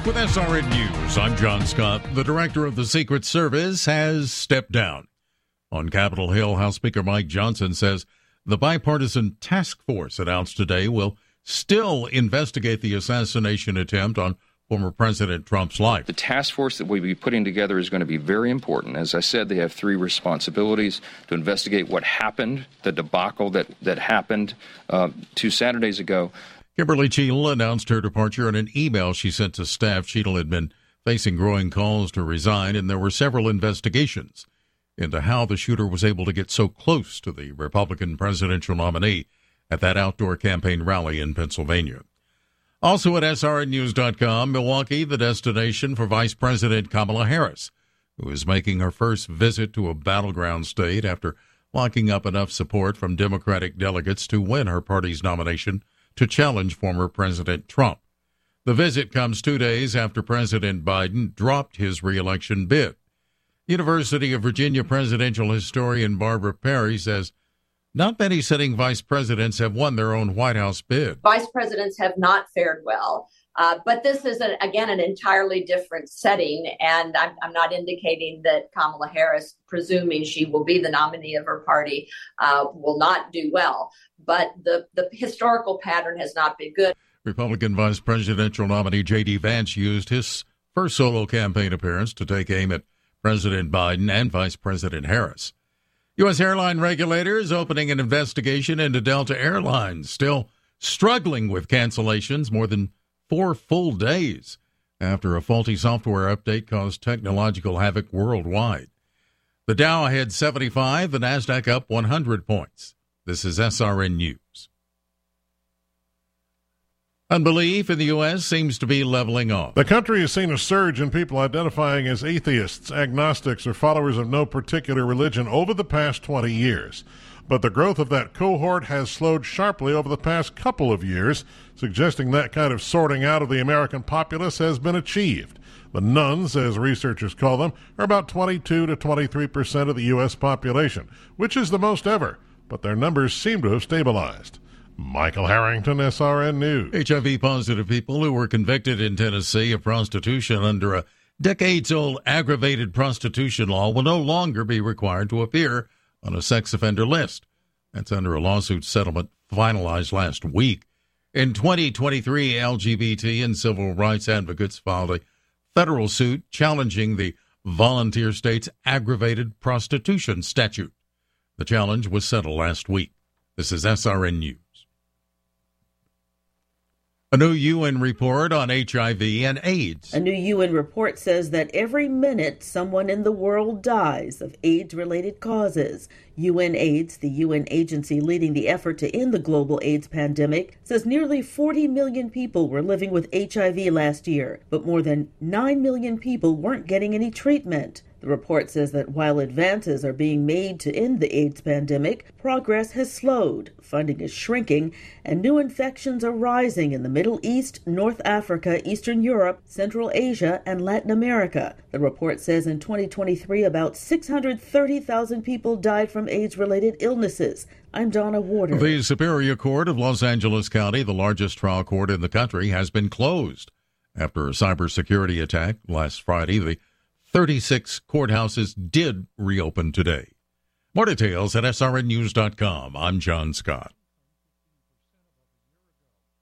With SRN News, I'm John Scott. The director of the Secret Service has stepped down. On Capitol Hill, House Speaker Mike Johnson says the bipartisan task force announced today will still investigate the assassination attempt on former President Trump's life. The task force that we'll be putting together is going to be very important. As I said, they have three responsibilities: to investigate what happened, the debacle that happened 2 Saturdays ago. Kimberly Cheadle announced her departure in an email she sent to staff. Cheadle had been facing growing calls to resign, and there were several investigations into how the shooter was able to get so close to the Republican presidential nominee at that outdoor campaign rally in Pennsylvania. Also at srnnews.com, Milwaukee, the destination for Vice President Kamala Harris, who is making her first visit to a battleground state after locking up enough support from Democratic delegates to win her party's nomination to challenge former President Trump. The visit comes 2 days after President Biden dropped his reelection bid. University of Virginia presidential historian Barbara Perry says not many sitting vice presidents have won their own White House bid. Vice presidents have not fared well, but this is, again, an entirely different setting, and I'm not indicating that Kamala Harris, presuming she will be the nominee of her party, will not do well. But the historical pattern has not been good. Republican vice presidential nominee J.D. Vance used his first solo campaign appearance to take aim at President Biden and Vice President Harris. U.S. airline regulators opening an investigation into Delta Airlines, still struggling with cancellations more than 4 full days after a faulty software update caused technological havoc worldwide. The Dow ahead 75, the Nasdaq up 100 points. This is SRN News. Unbelief in the U.S. seems to be leveling off. The country has seen a surge in people identifying as atheists, agnostics, or followers of no particular religion over the past 20 years. But the growth of that cohort has slowed sharply over the past couple of years, suggesting that kind of sorting out of the American populace has been achieved. The nones, as researchers call them, are about 22 to 23% of the U.S. population, which is the most ever, but their numbers seem to have stabilized. Michael Harrington, SRN News. HIV-positive people who were convicted in Tennessee of prostitution under a decades-old aggravated prostitution law will no longer be required to appear on a sex offender list. That's under a lawsuit settlement finalized last week. In 2023, LGBT and civil rights advocates filed a federal suit challenging the volunteer state's aggravated prostitution statute. The challenge was settled last week. This is SRN News. A new UN report on HIV and AIDS. A new UN report says that every minute someone in the world dies of AIDS-related causes. UNAIDS, the UN agency leading the effort to end the global AIDS pandemic, says nearly 40 million people were living with HIV last year, but more than 9 million people weren't getting any treatment. The report says that while advances are being made to end the AIDS pandemic, progress has slowed, funding is shrinking, and new infections are rising in the Middle East, North Africa, Eastern Europe, Central Asia, and Latin America. The report says in 2023, about 630,000 people died from AIDS-related illnesses. I'm Donna Warder. The Superior Court of Los Angeles County, the largest trial court in the country, has been closed after a cybersecurity attack last Friday. The 36 courthouses did reopen today. More details at srnnews.com. I'm John Scott.